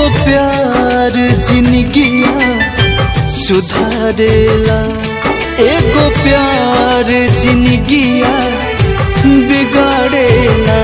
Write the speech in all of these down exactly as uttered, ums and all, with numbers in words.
प्यार जिंदगिया सुधारेला, एगो प्यार जिंदगिया बिगाड़ेला।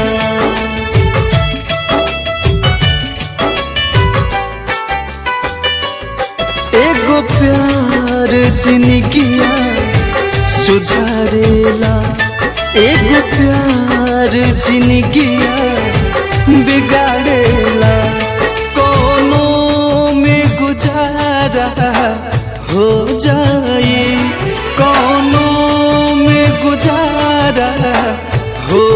एगो प्यार जिंदगिया सुधारेला, एगो प्यार जिंदगिया बिगाड़ेला। कोनो में गुजारा हो जाए, कोनो में गुजारा हो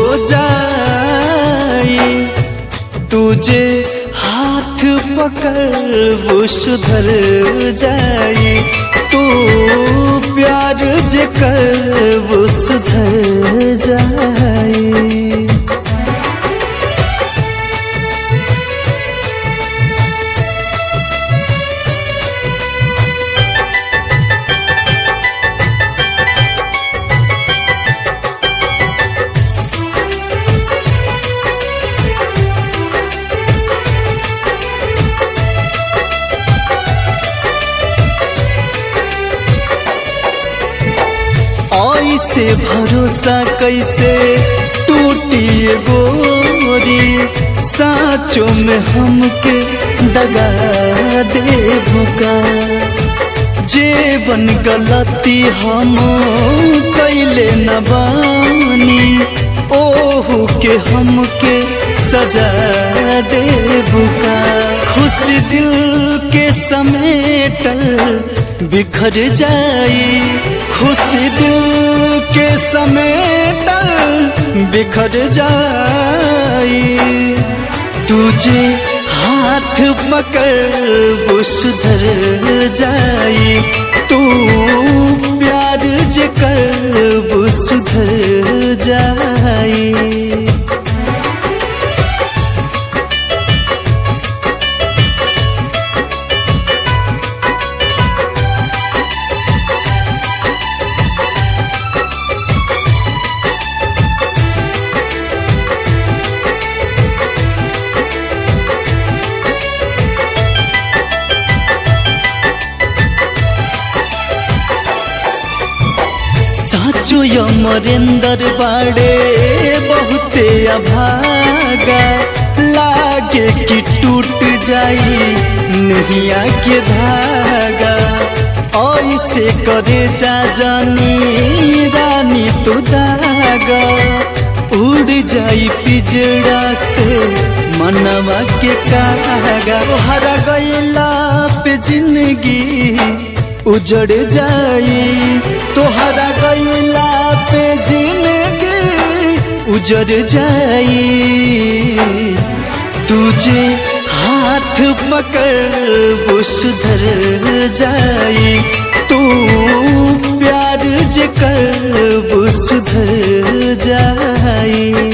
जाए। तुझे हाथ पकड़ वो सुधर जाए, तू प्यार जे कर वो सुधर जाए। ऐसे भरोसा कैसे टूटी गोरी, साँचों में हमके दगा दे भुका। जेवन गलती हम कैले न बानी, ओहू के हमके सजा दे भुका। खुश दिल के समेटल बिखर जाई, खुश दिल के समेटल बिखर जाई। तुझे हाथ पकड़ वो सुधर जाई, तू प्यार जे कर वो सुधर जाई। साचो अमरेंदर बाड़े बहुते अभागा, लागे कि टूट जाई नैया के धागा। ऐसे करे जा जानी रानी तो दागा, उड़ जाई पिजड़ा से मनवा के कागा। हरा गईला पे जिंदगी उजड़ जाई, तोहरा गईला पे जिंदगी उजड़ जाई। तुझे हाथ पकड़ वो सुधर जाई, तू प्यार जे कर वो सुधर जाई।